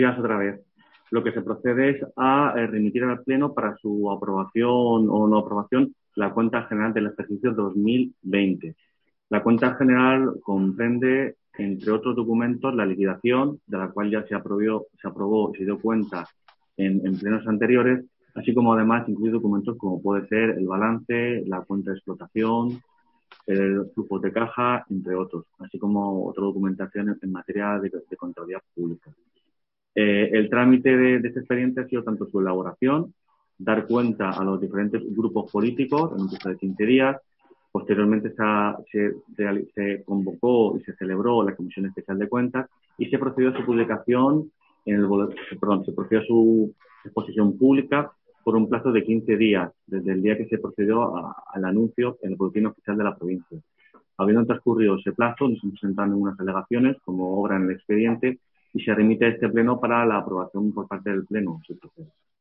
Otra vez. Lo que se procede es a remitir al Pleno para su aprobación o no aprobación la cuenta general del ejercicio 2020. La cuenta general comprende, entre otros documentos, la liquidación, de la cual ya se aprobó y se dio cuenta en plenos anteriores, así como además incluye documentos como puede ser el balance, la cuenta de explotación, el flujo de caja, entre otros, así como otra documentación en materia de contabilidad pública. El trámite de este expediente ha sido tanto su elaboración, dar cuenta a los diferentes grupos políticos en un plazo de 15 días. Posteriormente se convocó y se celebró la Comisión Especial de Cuentas y se procedió a su publicación, se procedió a su exposición pública por un plazo de 15 días, desde el día que se procedió al anuncio en el Boletín Oficial de la provincia. Habiendo transcurrido ese plazo, nos hemos presentado unas alegaciones como obra en el expediente y se remite a este pleno para la aprobación por parte del pleno.